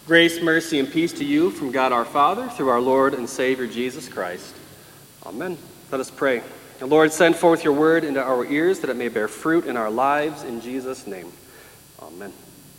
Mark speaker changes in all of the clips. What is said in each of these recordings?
Speaker 1: Grace, mercy, and peace to you from God our Father, through our Lord and Savior Jesus Christ. Amen. Let us pray. The Lord, send forth your word into our ears that it may bear fruit in our lives. In Jesus' name. Amen.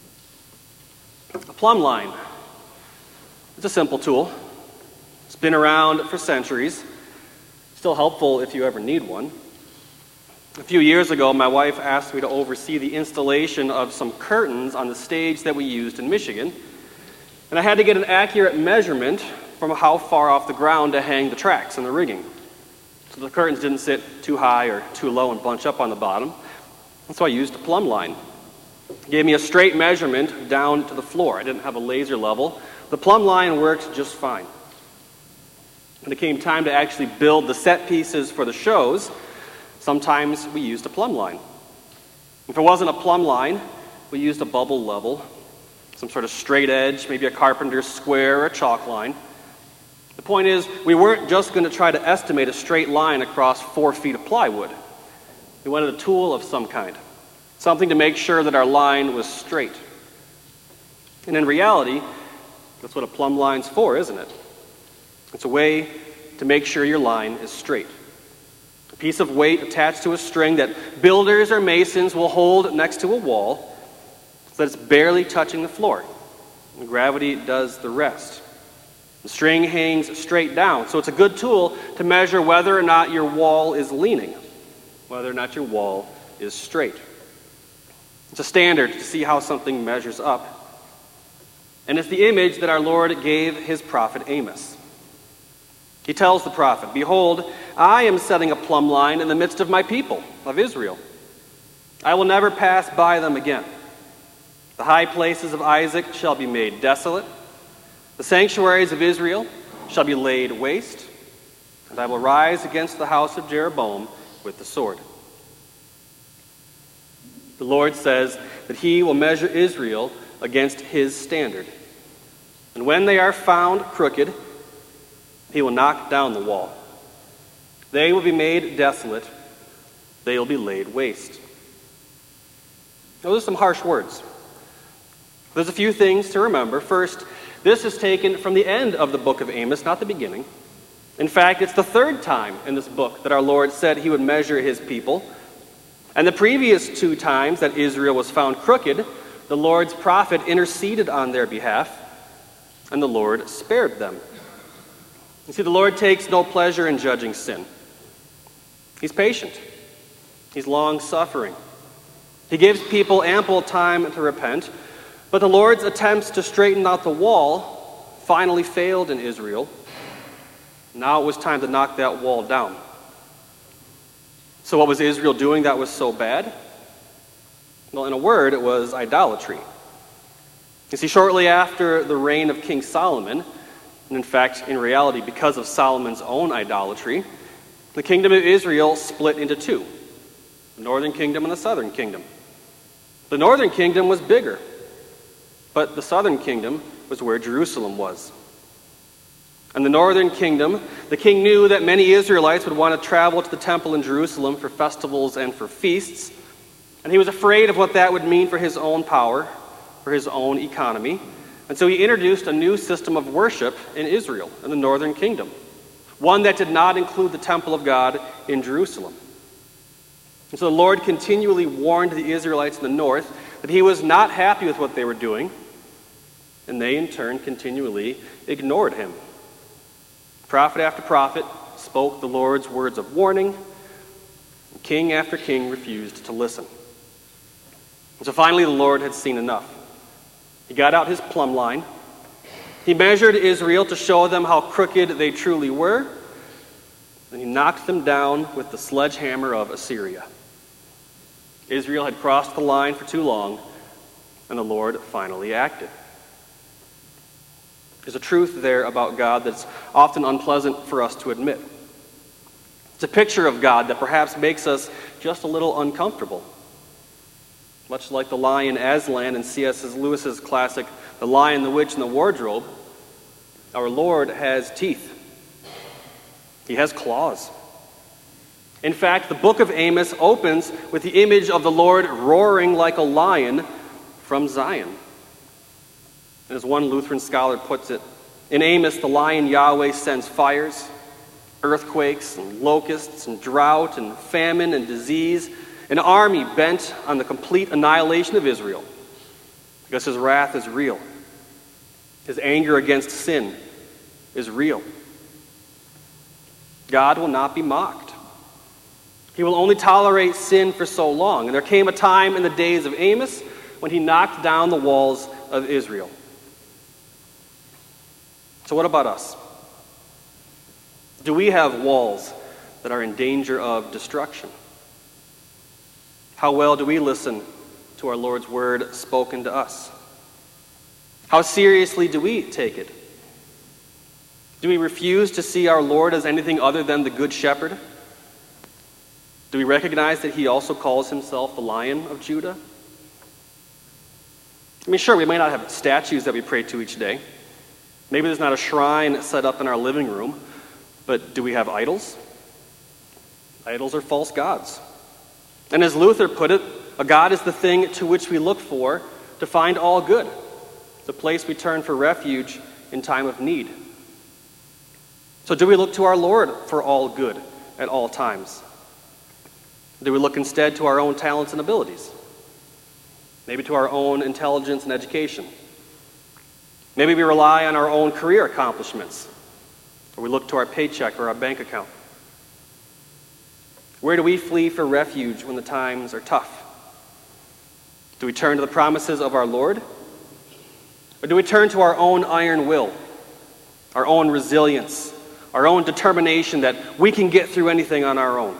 Speaker 1: A plumb line. It's a simple tool. It's been around for centuries. Still helpful if you ever need one. A few years ago, my wife asked me to oversee the installation of some curtains on the stage that we used in Michigan. And I had to get an accurate measurement from how far off the ground to hang the tracks and the rigging. So the curtains didn't sit too high or too low and bunch up on the bottom. And so I used a plumb line. It gave me a straight measurement down to the floor. I didn't have a laser level. The plumb line worked just fine. When it came time to actually build the set pieces for the shows, sometimes we used a plumb line. If it wasn't a plumb line, we used a bubble level, some sort of straight edge, maybe a carpenter's square or a chalk line. The point is, we weren't just going to try to estimate a straight line across 4 feet of plywood. We wanted a tool of some kind, something to make sure that our line was straight. And in reality, that's what a plumb line's for, isn't it? It's a way to make sure your line is straight. A piece of weight attached to a string that builders or masons will hold next to a wall so that it's barely touching the floor. And gravity does the rest. The string hangs straight down, so it's a good tool to measure whether or not your wall is leaning, whether or not your wall is straight. It's a standard to see how something measures up. And it's the image that our Lord gave his prophet Amos. He tells the prophet, "Behold, I am setting a plumb line in the midst of my people, of Israel. I will never pass by them again. The high places of Isaac shall be made desolate. The sanctuaries of Israel shall be laid waste. And I will rise against the house of Jeroboam with the sword." The Lord says that he will measure Israel against his standard. And when they are found crooked, he will knock down the wall. They will be made desolate. They will be laid waste. Those are some harsh words. There's a few things to remember. First, this is taken from the end of the book of Amos, not the beginning. In fact, it's the third time in this book that our Lord said he would measure his people. And the previous 2 times that Israel was found crooked, the Lord's prophet interceded on their behalf, and the Lord spared them. You see, the Lord takes no pleasure in judging sin. He's patient. He's long-suffering. He gives people ample time to repent, but the Lord's attempts to straighten out the wall finally failed in Israel. Now it was time to knock that wall down. So what was Israel doing that was so bad? Well, in a word, it was idolatry. You see, shortly after the reign of King Solomon, and in fact, in reality, because of Solomon's own idolatry, the kingdom of Israel split into 2, the northern kingdom and the southern kingdom. The northern kingdom was bigger, but the southern kingdom was where Jerusalem was. And the northern kingdom, the king knew that many Israelites would want to travel to the temple in Jerusalem for festivals and for feasts, and he was afraid of what that would mean for his own power, for his own economy. And so he introduced a new system of worship in Israel, in the northern kingdom, one that did not include the temple of God in Jerusalem. And so the Lord continually warned the Israelites in the north that he was not happy with what they were doing, and they in turn continually ignored him. Prophet after prophet spoke the Lord's words of warning, and king after king refused to listen. And so finally the Lord had seen enough. He got out his plumb line. He measured Israel to show them how crooked they truly were, and he knocked them down with the sledgehammer of Assyria. Israel had crossed the line for too long, and the Lord finally acted. There's a truth there about God that's often unpleasant for us to admit. It's a picture of God that perhaps makes us just a little uncomfortable. Much like the lion Aslan in C.S. Lewis's classic, The Lion, the Witch, and the Wardrobe, our Lord has teeth. He has claws. In fact, the book of Amos opens with the image of the Lord roaring like a lion from Zion. And as one Lutheran scholar puts it, in Amos, the lion Yahweh sends fires, earthquakes and locusts and drought and famine and disease, an army bent on the complete annihilation of Israel, because his wrath is real. His anger against sin is real. God will not be mocked. He will only tolerate sin for so long. And there came a time in the days of Amos when he knocked down the walls of Israel. So what about us? Do we have walls that are in danger of destruction? How well do we listen to our Lord's word spoken to us? How seriously do we take it? Do we refuse to see our Lord as anything other than the Good Shepherd? Do we recognize that he also calls himself the Lion of Judah? I mean, sure, we may not have statues that we pray to each day. Maybe there's not a shrine set up in our living room, but do we have idols? Idols are false gods. And as Luther put it, a god is the thing to which we look for to find all good, the place we turn for refuge in time of need. So do we look to our Lord for all good at all times? Do we look instead to our own talents and abilities? Maybe to our own intelligence and education? Maybe we rely on our own career accomplishments, or we look to our paycheck or our bank account. Where do we flee for refuge when the times are tough? Do we turn to the promises of our Lord? Or do we turn to our own iron will, our own resilience, our own determination that we can get through anything on our own?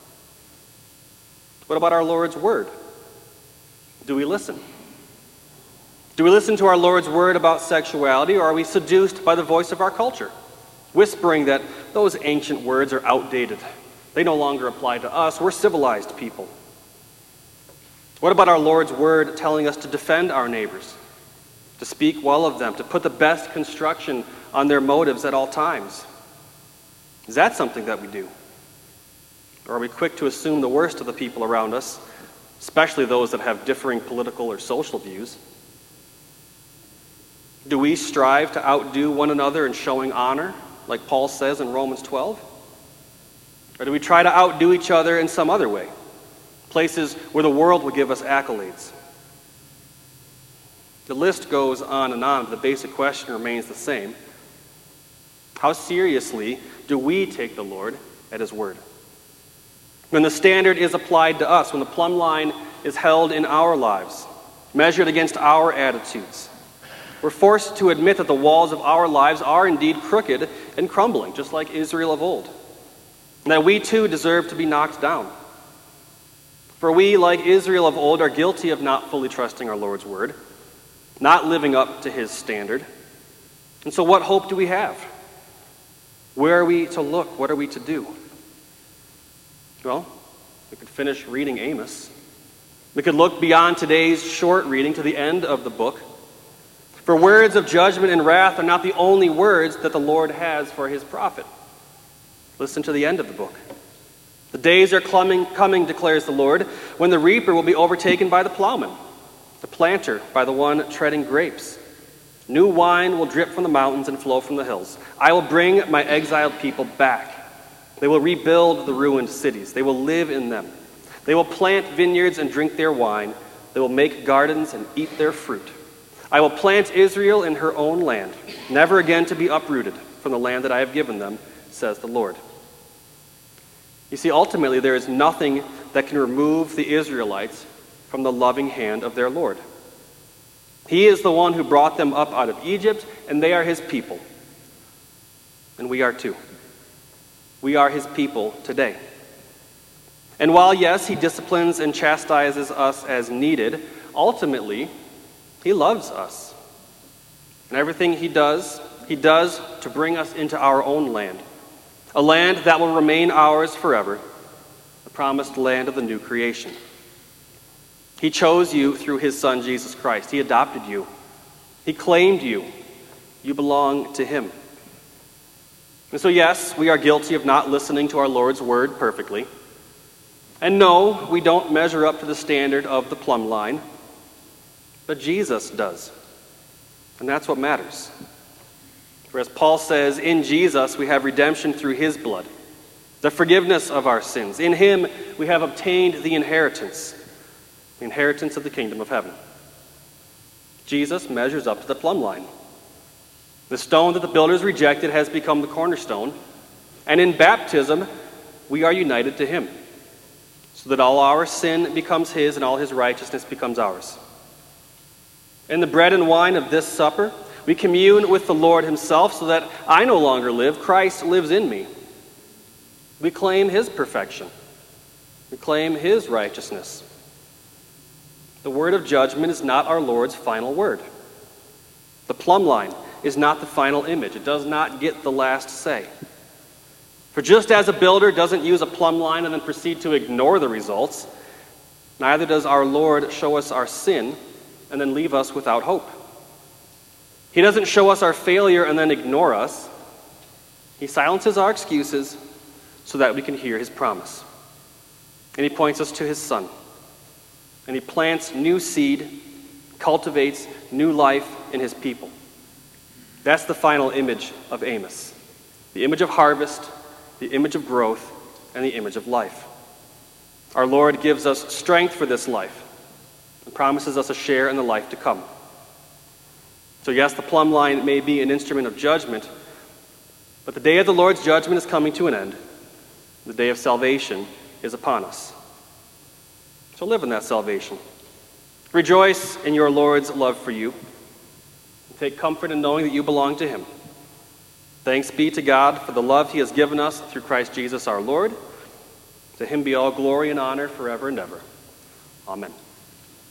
Speaker 1: What about our Lord's word? Do we listen? Do we listen to our Lord's word about sexuality, or are we seduced by the voice of our culture, whispering that those ancient words are outdated? They no longer apply to us. We're civilized people. What about our Lord's word telling us to defend our neighbors, to speak well of them, to put the best construction on their motives at all times? Is that something that we do? Or are we quick to assume the worst of the people around us, especially those that have differing political or social views? Do we strive to outdo one another in showing honor, like Paul says in Romans 12? Or do we try to outdo each other in some other way, places where the world would give us accolades? The list goes on and on, but the basic question remains the same. How seriously do we take the Lord at his word? When the standard is applied to us, when the plumb line is held in our lives, measured against our attitudes, we're forced to admit that the walls of our lives are indeed crooked and crumbling, just like Israel of old, and that we too deserve to be knocked down. For we, like Israel of old, are guilty of not fully trusting our Lord's word, not living up to his standard. And so what hope do we have? Where are we to look? What are we to do? Well, we could finish reading Amos. We could look beyond today's short reading to the end of the book. For words of judgment and wrath are not the only words that the Lord has for his prophet. Listen to the end of the book. The days are coming, declares the Lord, when the reaper will be overtaken by the plowman, the planter by the one treading grapes. New wine will drip from the mountains and flow from the hills. I will bring my exiled people back. They will rebuild the ruined cities. They will live in them. They will plant vineyards and drink their wine. They will make gardens and eat their fruit. I will plant Israel in her own land, never again to be uprooted from the land that I have given them, says the Lord. You see, ultimately, there is nothing that can remove the Israelites from the loving hand of their Lord. He is the one who brought them up out of Egypt, and they are his people. And we are too. We are his people today. And while, yes, he disciplines and chastises us as needed, ultimately, he loves us. And everything he does to bring us into our own land, a land that will remain ours forever, the promised land of the new creation. He chose you through his Son, Jesus Christ. He adopted you. He claimed you. You belong to him. And so, yes, we are guilty of not listening to our Lord's word perfectly. And no, we don't measure up to the standard of the plumb line. But Jesus does. And that's what matters. For as Paul says, in Jesus we have redemption through his blood, the forgiveness of our sins. In him we have obtained the inheritance of the kingdom of heaven. Jesus measures up to the plumb line. The stone that the builders rejected has become the cornerstone, and in baptism we are united to him, so that all our sin becomes his and all his righteousness becomes ours. In the bread and wine of this supper, we commune with the Lord himself so that I no longer live, Christ lives in me. We claim his perfection. We claim his righteousness. The word of judgment is not our Lord's final word. The plumb line is not the final image. It does not get the last say. For just as a builder doesn't use a plumb line and then proceed to ignore the results, neither does our Lord show us our sin and then leave us without hope. He doesn't show us our failure and then ignore us. He silences our excuses so that we can hear his promise. And he points us to his Son. And he plants new seed, cultivates new life in his people. That's the final image of Amos. The image of harvest, the image of growth, and the image of life. Our Lord gives us strength for this life and promises us a share in the life to come. So yes, the plumb line may be an instrument of judgment, but the day of the Lord's judgment is coming to an end. The day of salvation is upon us. So live in that salvation. Rejoice in your Lord's love for you. Take comfort in knowing that you belong to him. Thanks be to God for the love he has given us through Christ Jesus our Lord. To him be all glory and honor forever and ever. Amen.